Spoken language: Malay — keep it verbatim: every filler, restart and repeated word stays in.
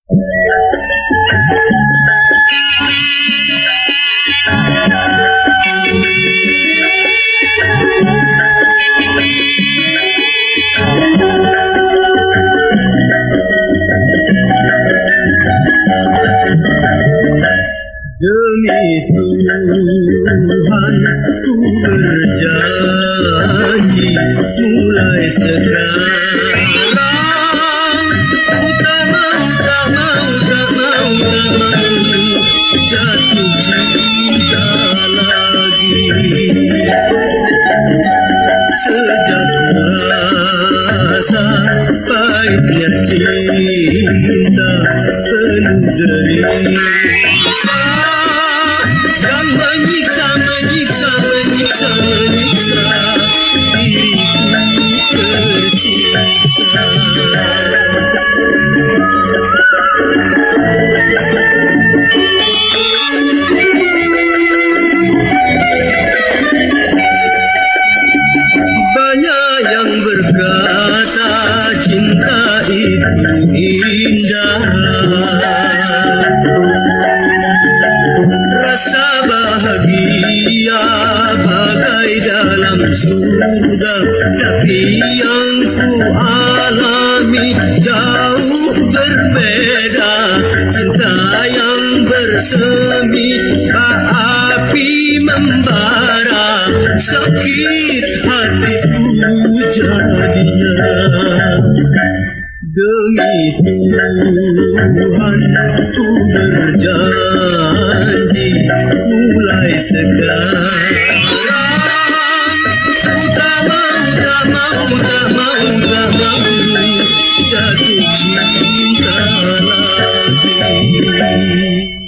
Demi Tuhan ku berjanji, mulai sekarang ku tak mau, tak mau, tak mau, tak mau jatuh cinta lagi. Sejak rasa pahitnya cinta penuh derita yang menyiksa, menyiksa, menyiksa, menyiksa diriku tersiksa. Banyak yang berkata cinta itu indah, rasa bahagia bagai dalam surga, tapi yang ku alami jauh berbeda. Cinta yang bersemi api membara, sakit hatiku jadinya. Demi Tuhan ku berjanji, mulai sekarang ku tak mau, tak mau, tak mau, tak mau jatuh cinta lagi.